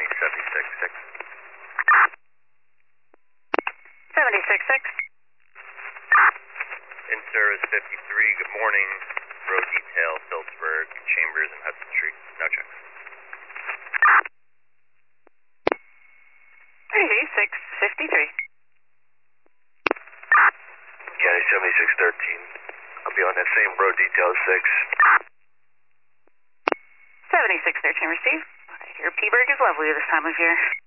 County 76-6. 76-6. In service 53, good morning. Road detail, Phillipsburg, Chambers, and Hudson Street. No check. 3653. County 7613. I'll be on that same road detail 6. 7613 received. Your P-Berg is lovely this time of year.